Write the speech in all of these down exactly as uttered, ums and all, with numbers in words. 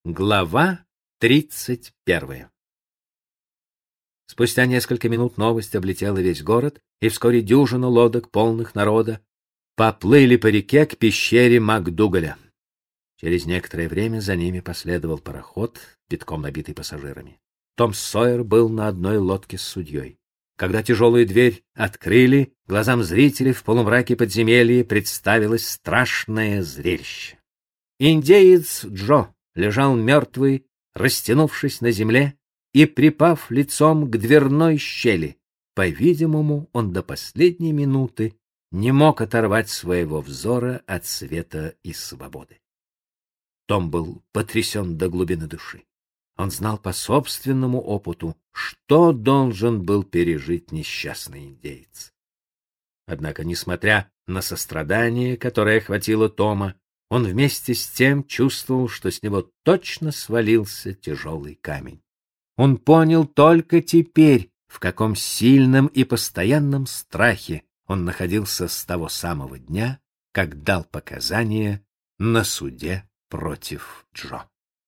Глава тридцать первая. Спустя несколько минут новость облетела весь город, и вскоре дюжина лодок, полных народа, поплыли по реке к пещере МакДугаля. Через некоторое время за ними последовал пароход, битком набитый пассажирами. Том Сойер был на одной лодке с судьей. Когда тяжелую дверь открыли, глазам зрителей в полумраке подземелья представилось страшное зрелище. Индеец Джо лежал мертвый, растянувшись на земле и припав лицом к дверной щели. По-видимому, он до последней минуты не мог оторвать своего взора от света и свободы. Том был потрясен до глубины души. Он знал по собственному опыту, что должен был пережить несчастный индеец. Однако, несмотря на сострадание, которое охватило Тома, он вместе с тем чувствовал, что с него точно свалился тяжелый камень. Он понял только теперь, в каком сильном и постоянном страхе он находился с того самого дня, как дал показания на суде против Джо.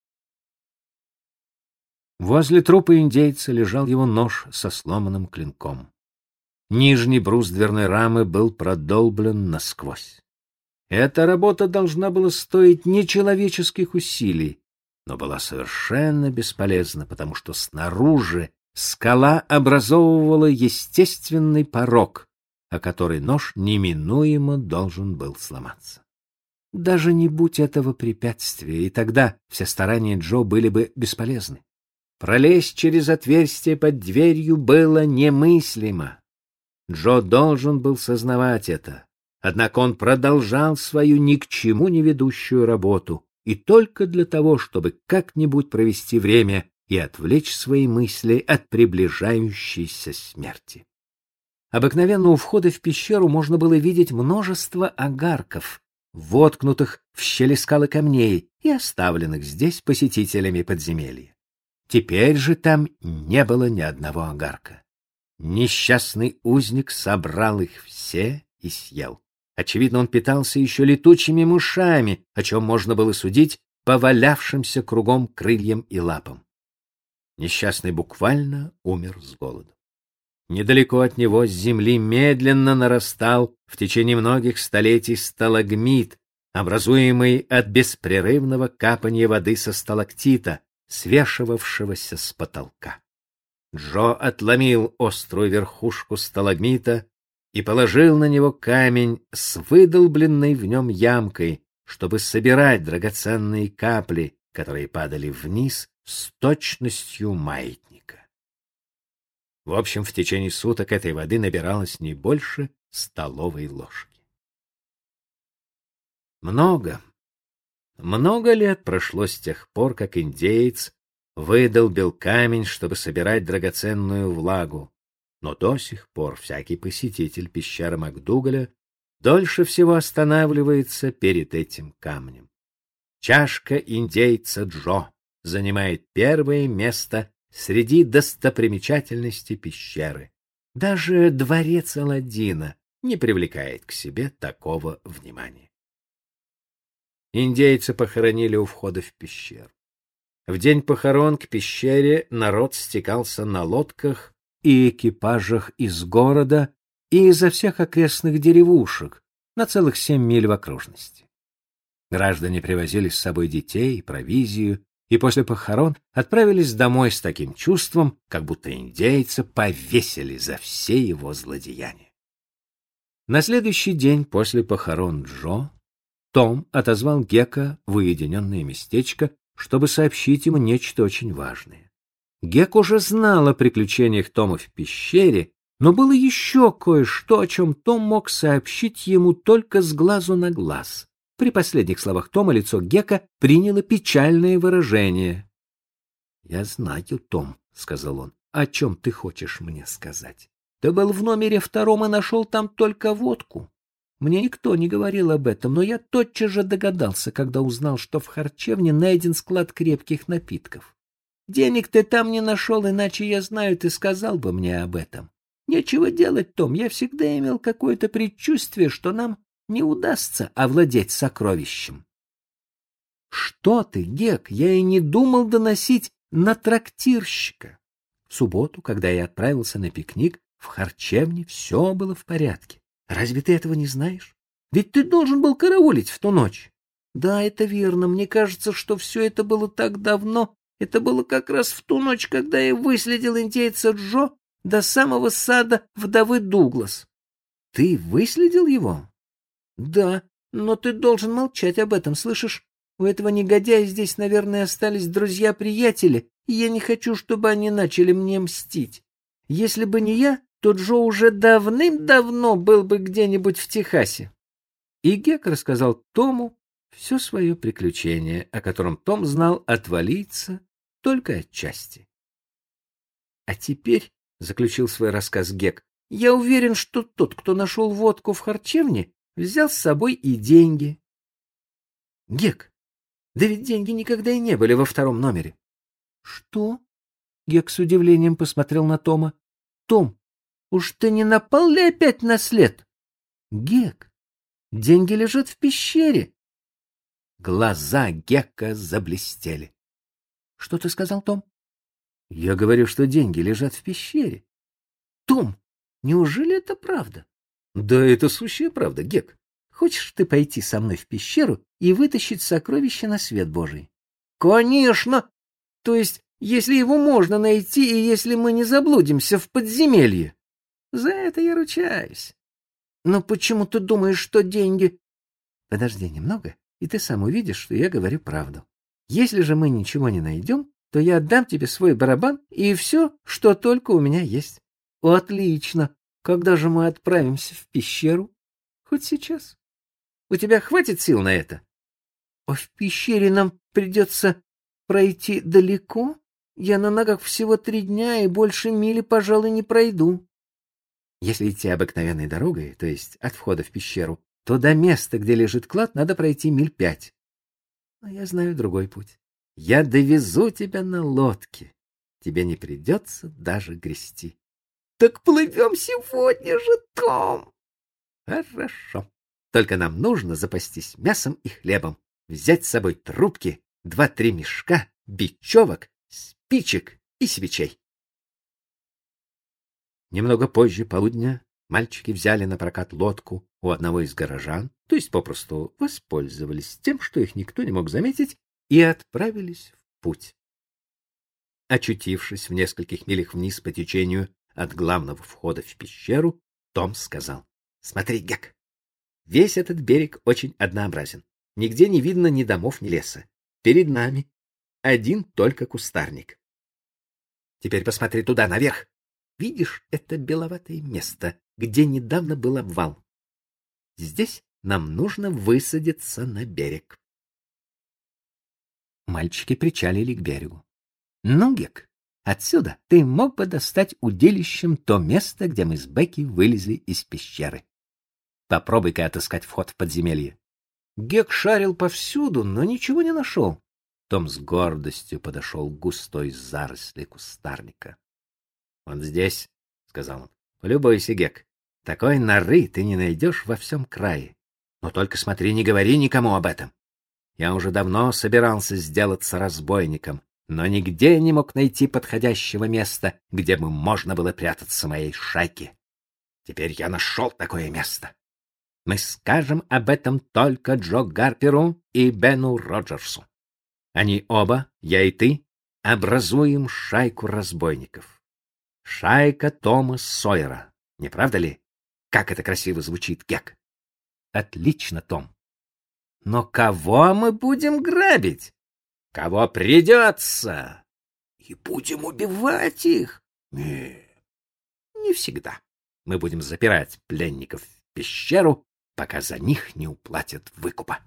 Возле трупа индейца лежал его нож со сломанным клинком. Нижний брус дверной рамы был продолблен насквозь. Эта работа должна была стоить нечеловеческих усилий, но была совершенно бесполезна, потому что снаружи скала образовывала естественный порог, о который нож неминуемо должен был сломаться. Даже не будь этого препятствия, и тогда все старания Джо были бы бесполезны. Пролезть через отверстие под дверью было немыслимо. Джо должен был сознавать это. Однако он продолжал свою ни к чему не ведущую работу, и только для того, чтобы как-нибудь провести время и отвлечь свои мысли от приближающейся смерти. Обыкновенно у входа в пещеру можно было видеть множество огарков, воткнутых в щели скалы камней и оставленных здесь посетителями подземелья. Теперь же там не было ни одного огарка. Несчастный узник собрал их все и съел. Очевидно, он питался еще летучими мышами, о чем можно было судить по валявшимся кругом крыльям и лапам. Несчастный буквально умер с голоду. Недалеко от него с земли медленно нарастал в течение многих столетий сталагмит, образуемый от беспрерывного капания воды со сталактита, свешивавшегося с потолка. Джо отломил острую верхушку сталагмита и положил на него камень с выдолбленной в нем ямкой, чтобы собирать драгоценные капли, которые падали вниз с точностью маятника. В общем, в течение суток этой воды набиралось не больше столовой ложки. Много, много лет прошло с тех пор, как индеец выдолбил камень, чтобы собирать драгоценную влагу. Но до сих пор всякий посетитель пещеры МакДугаля дольше всего останавливается перед этим камнем. Чашка индейца Джо занимает первое место среди достопримечательностей пещеры. Даже дворец Аладдина не привлекает к себе такого внимания. Индейца похоронили у входа в пещеру. В день похорон к пещере народ стекался на лодках и экипажах из города и изо всех окрестных деревушек на целых семь миль в окружности. Граждане привозили с собой детей, провизию, и после похорон отправились домой с таким чувством, как будто индейца повесили за все его злодеяния. На следующий день после похорон Джо Том отозвал Гека в уединенное местечко, чтобы сообщить ему нечто очень важное. Гек уже знал о приключениях Тома в пещере, но было еще кое-что, о чем Том мог сообщить ему только с глазу на глаз. При последних словах Тома лицо Гека приняло печальное выражение. — Я знаю, Том, — сказал он, — о чем ты хочешь мне сказать. Ты был в номере втором и нашел там только водку. Мне никто не говорил об этом, но я тотчас же догадался, когда узнал, что в харчевне найден склад крепких напитков. Денег ты там не нашел, иначе, я знаю, ты сказал бы мне об этом. Нечего делать, Том, я всегда имел какое-то предчувствие, что нам не удастся овладеть сокровищем. Что ты, Гек, я и не думал доносить на трактирщика. В субботу, когда я отправился на пикник, в харчевне все было в порядке. Разве ты этого не знаешь? Ведь ты должен был караулить в ту ночь. Да, это верно. Мне кажется, что все это было так давно. Это было как раз в ту ночь, когда я выследил индейца Джо до самого сада вдовы Дуглас. Ты выследил его? Да, но ты должен молчать об этом, слышишь? У этого негодяя здесь, наверное, остались друзья-приятели, и я не хочу, чтобы они начали мне мстить. Если бы не я, то Джо уже давным-давно был бы где-нибудь в Техасе. И Гек рассказал Тому все свое приключение, о котором Том знал от валийца только отчасти. А теперь, — заключил свой рассказ Гек, — я уверен, что тот, кто нашел водку в харчевне, взял с собой и деньги. Гек, да ведь деньги никогда и не были во втором номере. Что? Гек с удивлением посмотрел на Тома. Том, уж ты не напал ли опять на след? Гек, деньги лежат в пещере. Глаза Гека заблестели. Что ты сказал, Том? Я говорю, что деньги лежат в пещере. Том, неужели это правда? Да это сущая правда, Гек. Хочешь ты пойти со мной в пещеру и вытащить сокровище на свет Божий? Конечно! То есть, если его можно найти и если мы не заблудимся в подземелье. За это я ручаюсь. Но почему ты думаешь, что деньги... Подожди немного, и ты сам увидишь, что я говорю правду. Если же мы ничего не найдем, то я отдам тебе свой барабан и все, что только у меня есть. Отлично. Когда же мы отправимся в пещеру? Хоть сейчас. У тебя хватит сил на это? А в пещере нам придется пройти далеко. Я на ногах всего три дня и больше мили, пожалуй, не пройду. Если идти обыкновенной дорогой, то есть от входа в пещеру, то до места, где лежит клад, надо пройти миль пять. Но я знаю другой путь. Я довезу тебя на лодке. Тебе не придется даже грести. Так плывем сегодня же, Том. Хорошо. Только нам нужно запастись мясом и хлебом, взять с собой трубки, два-три мешка, бечевок, спичек и свечей. Немного позже полудня мальчики взяли на прокат лодку у одного из горожан, то есть попросту воспользовались тем, что их никто не мог заметить, и отправились в путь. Очутившись в нескольких милях вниз по течению от главного входа в пещеру, Том сказал: «Смотри, Гек, весь этот берег очень однообразен. Нигде не видно ни домов, ни леса. Перед нами один только кустарник. Теперь посмотри туда, наверх. Видишь это беловатое место, где недавно был обвал? Здесь нам нужно высадиться на берег». Мальчики причалили к берегу. «Ну, Гек, отсюда ты мог бы достать удилищем то место, где мы с Бекки вылезли из пещеры. Попробуй-ка отыскать вход в подземелье». Гек шарил повсюду, но ничего не нашел. Том с гордостью подошел к густой заросли кустарника. «Он здесь», — сказал он. «Полюбуйся, Гек. Такой норы ты не найдешь во всем крае. Но только смотри, не говори никому об этом. Я уже давно собирался сделаться разбойником, но нигде не мог найти подходящего места, где бы можно было прятаться моей шайке. Теперь я нашел такое место. Мы скажем об этом только Джо Гарперу и Бену Роджерсу. Они оба, я и ты, образуем шайку разбойников. Шайка Тома Сойера. Не правда ли? Как это красиво звучит, Гек. Отлично, Том. Но кого мы будем грабить? Кого придется? И будем убивать их? Нет, не всегда. Мы будем запирать пленников в пещеру, пока за них не уплатят выкупа.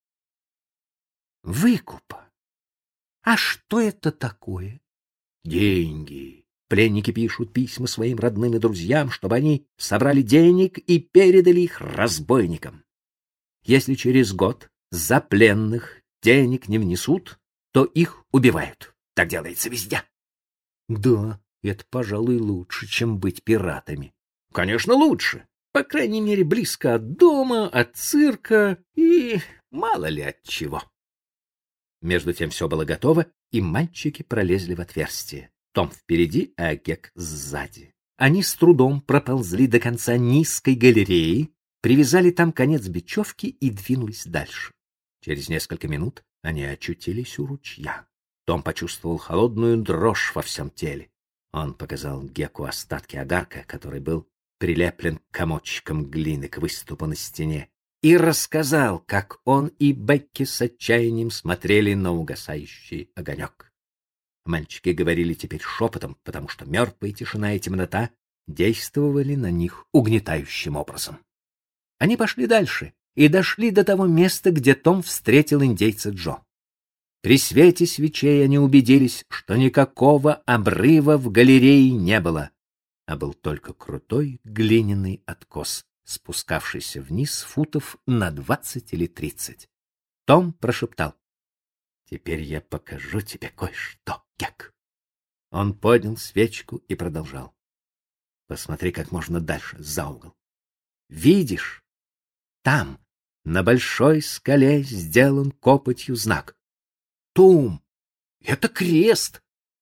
Выкупа? А что это такое? Деньги. Пленники пишут письма своим родным и друзьям, чтобы они собрали денег и передали их разбойникам. Если через год за пленных денег не внесут, то их убивают. Так делается везде. Да, это, пожалуй, лучше, чем быть пиратами. Конечно, лучше. По крайней мере, близко от дома, от цирка и мало ли от чего. Между тем все было готово, и мальчики пролезли в отверстие. Том впереди, а Гек сзади. Они с трудом проползли до конца низкой галереи, привязали там конец бечевки и двинулись дальше. Через несколько минут они очутились у ручья. Том почувствовал холодную дрожь во всем теле. Он показал Геку остатки огарка, который был прилеплен к комочкам глины к выступу на стене, и рассказал, как он и Бекки с отчаянием смотрели на угасающий огонек. Мальчики говорили теперь шепотом, потому что мертвая тишина и темнота действовали на них угнетающим образом. Они пошли дальше и дошли до того места, где Том встретил индейца Джо. При свете свечей они убедились, что никакого обрыва в галерее не было, а был только крутой глиняный откос, спускавшийся вниз футов на двадцать или тридцать. Том прошептал: «Теперь я покажу тебе кое-что, Гек». Он поднял свечку и продолжал: «Посмотри как можно дальше, за угол. Видишь, там, на большой скале, сделан копотью знак. Том, это крест.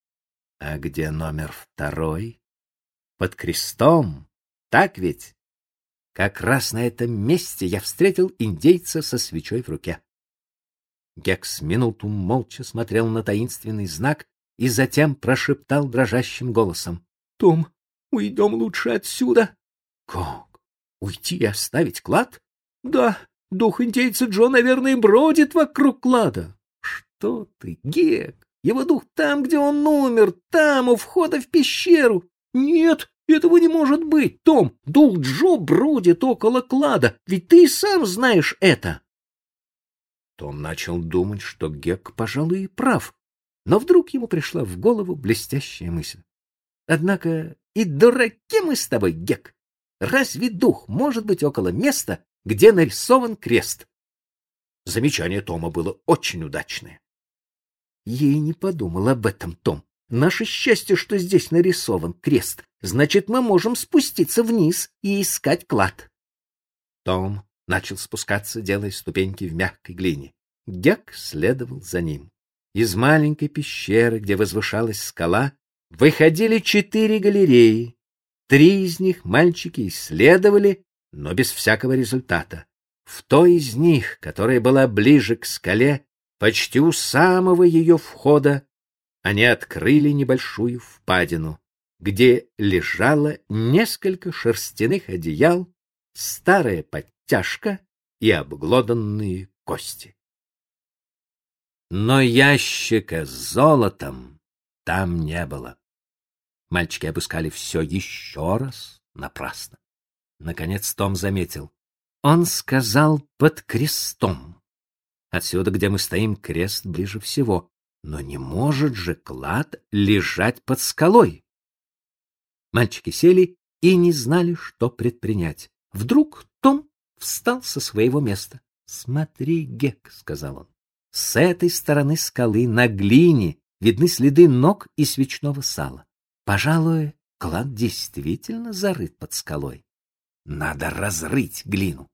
А где номер второй? Под крестом, так ведь? Как раз на этом месте я встретил индейца со свечой в руке». Гек с минуту молча смотрел на таинственный знак и затем прошептал дрожащим голосом: «Том, уйдем лучше отсюда». «Как? Уйти и оставить клад?» «Да, дух индейца Джо, наверное, бродит вокруг клада». «Что ты, Гек? Его дух там, где он умер, там, у входа в пещеру». «Нет, этого не может быть, Том. Дух Джо бродит около клада, ведь ты и сам знаешь это». Том начал думать, что Гек, пожалуй, и прав, но вдруг ему пришла в голову блестящая мысль. «Однако и дураки мы с тобой, Гек. Разве дух может быть около места, где нарисован крест?» Замечание Тома было очень удачное. «Я и не подумал об этом, Том. Наше счастье, что здесь нарисован крест. Значит, мы можем спуститься вниз и искать клад». Том начал спускаться, делая ступеньки в мягкой глине. Гек следовал за ним. Из маленькой пещеры, где возвышалась скала, выходили четыре галереи. Три из них мальчики исследовали, но без всякого результата. В той из них, которая была ближе к скале, почти у самого ее входа, они открыли небольшую впадину, где лежало несколько шерстяных одеял, старая подтяжка и обглоданные кости. Но ящика с золотом там не было. Мальчики обыскали все еще раз, напрасно. Наконец Том заметил. Он сказал: под крестом. Отсюда, где мы стоим, крест ближе всего. Но не может же клад лежать под скалой. Мальчики сели и не знали, что предпринять. Вдруг Том встал со своего места. «Смотри, Гек», — сказал он, — «с этой стороны скалы на глине видны следы ног и свечного сала. Пожалуй, клад действительно зарыт под скалой. Надо разрыть глину».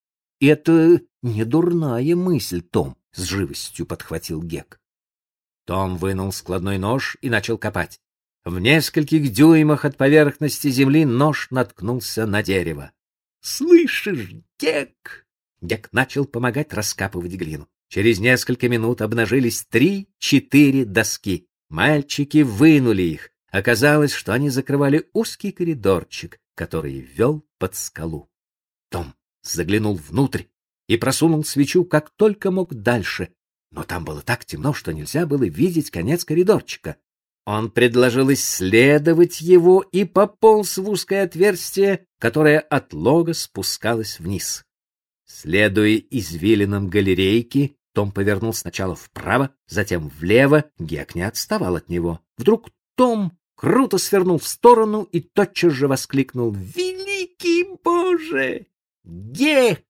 «Это не дурная мысль, Том», — с живостью подхватил Гек. Том вынул складной нож и начал копать. В нескольких дюймах от поверхности земли нож наткнулся на дерево. «Слышишь, Гек?» Гек начал помогать раскапывать глину. Через несколько минут обнажились три-четыре доски. Мальчики вынули их. Оказалось, что они закрывали узкий коридорчик, который вел под скалу. Том заглянул внутрь и просунул свечу как только мог дальше, но там было так темно, что нельзя было видеть конец коридорчика. Он предложил исследовать его и пополз в узкое отверстие, которое от лога спускалось вниз. Следуя извилинам галерейки, Том повернул сначала вправо, затем влево. Гек не отставал от него. Вдруг Том круто свернул в сторону и тотчас же воскликнул: «Великий Боже! Гек,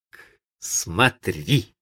смотри!»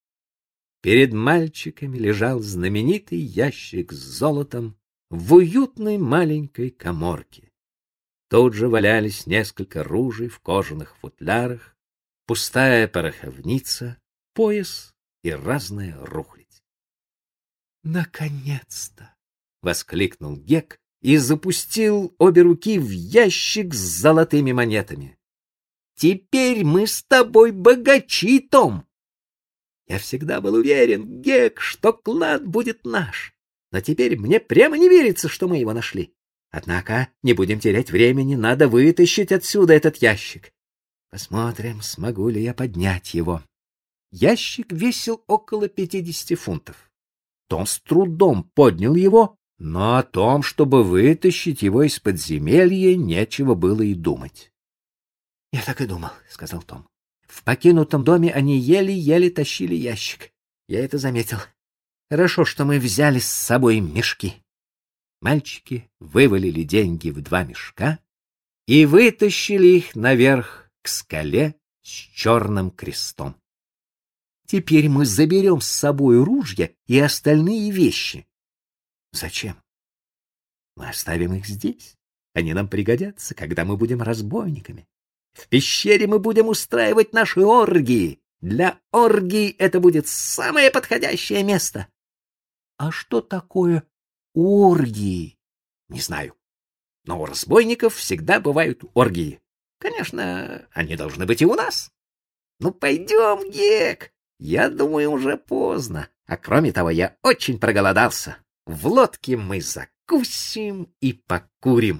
Перед мальчиками лежал знаменитый ящик с золотом в уютной маленькой каморке. Тут же валялись несколько ружей в кожаных футлярах, пустая пороховница, пояс и разная рухлядь. «Наконец-то!» — воскликнул Гек и запустил обе руки в ящик с золотыми монетами. «Теперь мы с тобой богачи, Том!» Я всегда был уверен, Гек, что клад будет наш, но теперь мне прямо не верится, что мы его нашли. Однако не будем терять времени, надо вытащить отсюда этот ящик. Посмотрим, смогу ли я поднять его. Ящик весил около пятидесяти фунтов. Том с трудом поднял его, но о том, чтобы вытащить его из подземелья, нечего было и думать. — Я так и думал, — сказал Том. В покинутом доме они еле-еле тащили ящик. Я это заметил. Хорошо, что мы взяли с собой мешки. Мальчики вывалили деньги в два мешка и вытащили их наверх к скале с черным крестом. Теперь мы заберем с собой ружья и остальные вещи. Зачем? Мы оставим их здесь. Они нам пригодятся, когда мы будем разбойниками. В пещере мы будем устраивать наши оргии. Для оргий это будет самое подходящее место. А что такое оргии? Не знаю. Но у разбойников всегда бывают оргии. Конечно, они должны быть и у нас. Ну, пойдем, Гек. Я думаю, уже поздно. А кроме того, я очень проголодался. В лодке мы закусим и покурим.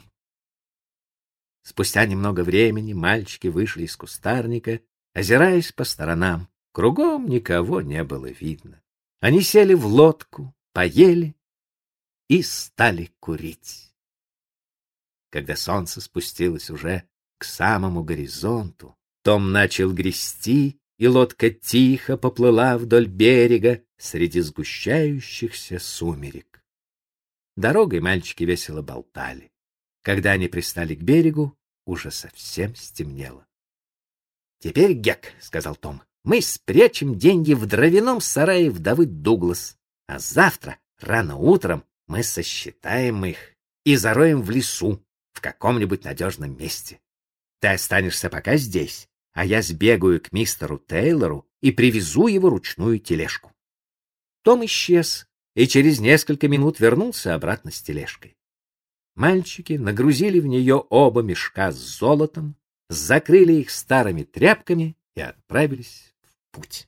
Спустя немного времени мальчики вышли из кустарника, озираясь по сторонам. Кругом никого не было видно. Они сели в лодку, поели и стали курить. Когда солнце спустилось уже к самому горизонту, Том начал грести, и лодка тихо поплыла вдоль берега среди сгущающихся сумерек. Дорогой мальчики весело болтали. Когда они пристали к берегу, уже совсем стемнело. — Теперь, Гек, — сказал Том, — мы спрячем деньги в дровяном сарае вдовы Дуглас, а завтра, рано утром, мы сосчитаем их и зароем в лесу, в каком-нибудь надежном месте. Ты останешься пока здесь, а я сбегаю к мистеру Тейлору и привезу его ручную тележку. Том исчез и через несколько минут вернулся обратно с тележкой. Мальчики нагрузили в нее оба мешка с золотом, закрыли их старыми тряпками и отправились в путь.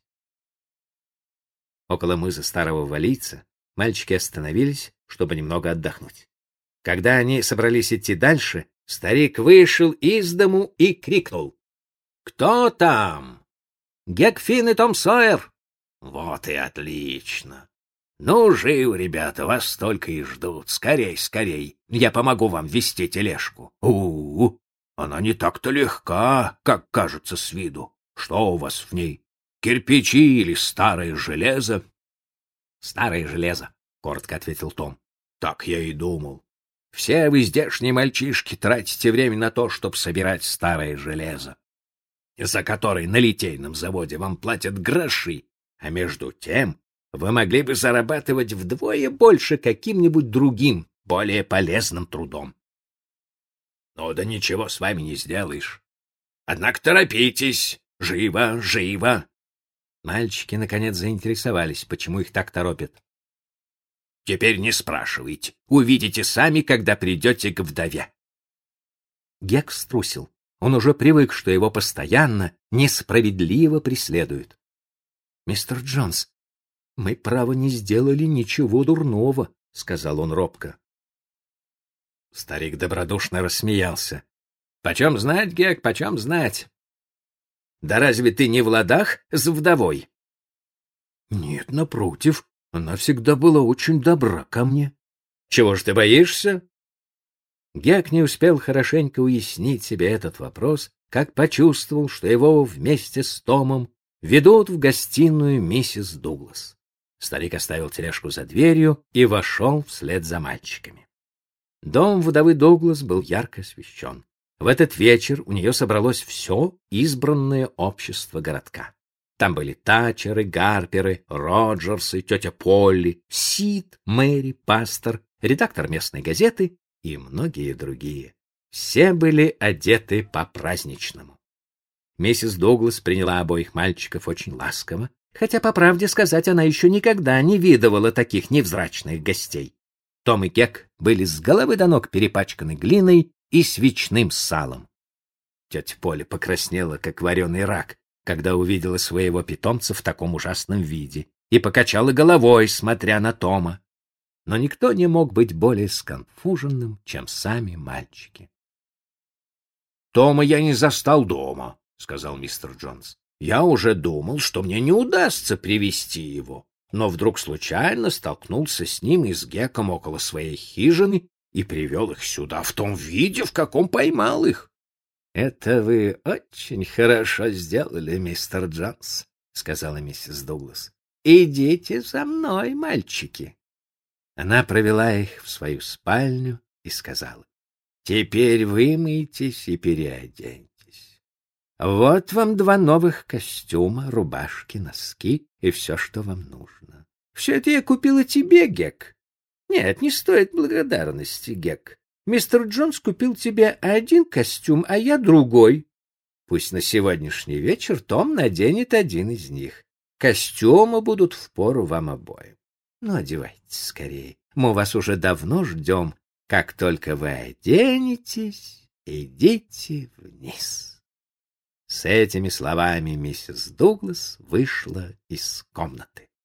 Около мыза Старого Валийца мальчики остановились, чтобы немного отдохнуть. Когда они собрались идти дальше, старик вышел из дому и крикнул: «Кто там?» «Гек Финн и Том Сойер». «Вот и отлично! Ну, живо, ребята, вас только и ждут. Скорей, скорей, я помогу вам вести тележку. У-у-у, она не так-то легка, как кажется с виду. Что у вас в ней? Кирпичи или старое железо?» «Старое железо», — коротко ответил Том. «Так я и думал. Все вы здешние мальчишки тратите время на то, чтобы собирать старое железо, за которое на литейном заводе вам платят гроши, а между тем вы могли бы зарабатывать вдвое больше каким-нибудь другим, более полезным трудом. Ну да ничего с вами не сделаешь. Однако торопитесь, живо, живо!» Мальчики наконец заинтересовались, почему их так торопят. «Теперь не спрашивайте, увидите сами, когда придете к вдове». Гек струсил. Он уже привык, что его постоянно, несправедливо преследуют. «Мистер Джонс, мы, право, не сделали ничего дурного», — сказал он робко. Старик добродушно рассмеялся. «Почем знать, Гек, почем знать? Да разве ты не в ладах с вдовой?» «Нет, напротив, она всегда была очень добра ко мне». «Чего ж ты боишься?» Гек не успел хорошенько уяснить себе этот вопрос, как почувствовал, что его вместе с Томом ведут в гостиную миссис Дуглас. Старик оставил тележку за дверью и вошел вслед за мальчиками. Дом вдовы Дуглас был ярко освещен. В этот вечер у нее собралось все избранное общество городка. Там были Тачеры, Гарперы, Роджерсы, тетя Полли, Сид, Мэри, пастор, редактор местной газеты и многие другие. Все были одеты по-праздничному. Миссис Дуглас приняла обоих мальчиков очень ласково, хотя, по правде сказать, она еще никогда не видывала таких невзрачных гостей. Том и Гек были с головы до ног перепачканы глиной и свечным салом. Тетя Поля покраснела, как вареный рак, когда увидела своего питомца в таком ужасном виде, и покачала головой, смотря на Тома. Но никто не мог быть более сконфуженным, чем сами мальчики. — Тома я не застал дома, — сказал мистер Джонс. — Я уже думал, что мне не удастся привести его, но вдруг случайно столкнулся с ним и с Геком около своей хижины и привел их сюда в том виде, в каком поймал их. — Это вы очень хорошо сделали, мистер Джонс, — сказала миссис Дуглас. — Идите за мной, мальчики. Она провела их в свою спальню и сказала: «Теперь вымойтесь и переоденьтесь. Вот вам два новых костюма, рубашки, носки и все, что вам нужно. Все это я купила тебе, Гек. Нет, не стоит благодарности, Гек. Мистер Джонс купил тебе один костюм, а я другой. Пусть на сегодняшний вечер Том наденет один из них. Костюмы будут впору вам обоим. Ну, одевайтесь скорее. Мы вас уже давно ждем. Как только вы оденетесь, идите вниз». С этими словами миссис Дуглас вышла из комнаты.